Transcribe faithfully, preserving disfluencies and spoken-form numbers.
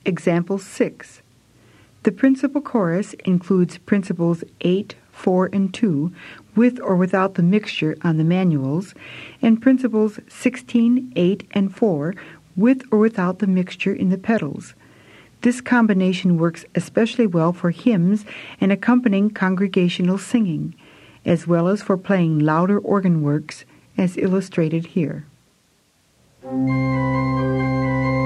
Example six. The principal chorus includes principals eight, four, and two, with or without the mixture on the manuals, and principals sixteen, eight, and four, with or without the mixture in the pedals. This combination works especially well for hymns and accompanying congregational singing, as well as for playing louder organ works, as illustrated here.